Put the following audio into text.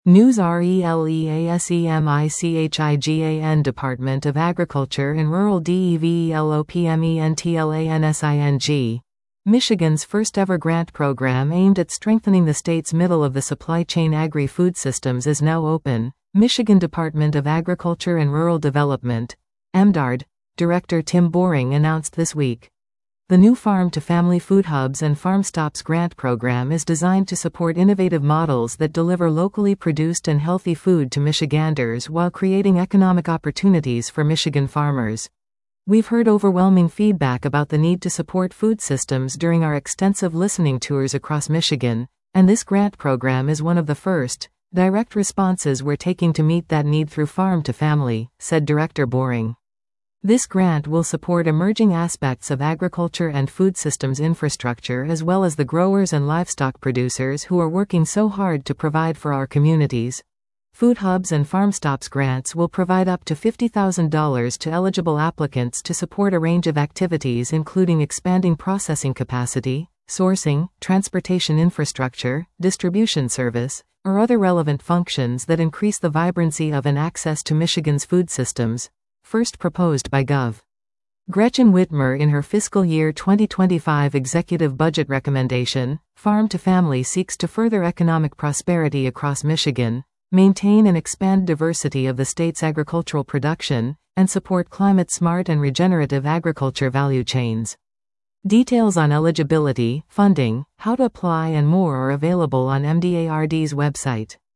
News RELEASEMICHIGAN Department of Agriculture and Rural DEVELOPMENTLANSING. Michigan's first-ever grant program aimed at strengthening the state's middle-of-the-supply chain agri-food systems is now open, Michigan Department of Agriculture and Rural Development, MDARD, Director Tim Boring announced this week. The new Farm-to-Family Food Hubs and Farm Stops grant program is designed to support innovative models that deliver locally produced and healthy food to Michiganders while creating economic opportunities for Michigan farmers. We've heard overwhelming feedback about the need to support food systems during our extensive listening tours across Michigan, and this grant program is one of the first, direct responses we're taking to meet that need through Farm-to-Family, said Director Boring. This grant will support emerging aspects of agriculture and food systems infrastructure as well as the growers and livestock producers who are working so hard to provide for our communities. Food Hubs and Farm Stops grants will provide up to $50,000 to eligible applicants to support a range of activities including expanding processing capacity, sourcing, transportation infrastructure, distribution service, or other relevant functions that increase the vibrancy of and access to Michigan's food systems. First proposed by Gov. Gretchen Whitmer in her fiscal year 2025 executive budget recommendation. Farm-to-Family seeks to further economic prosperity across Michigan, maintain and expand diversity of the state's agricultural production, and support climate-smart and regenerative agriculture value chains. Details on eligibility, funding, how to apply and more are available on MDARD's website.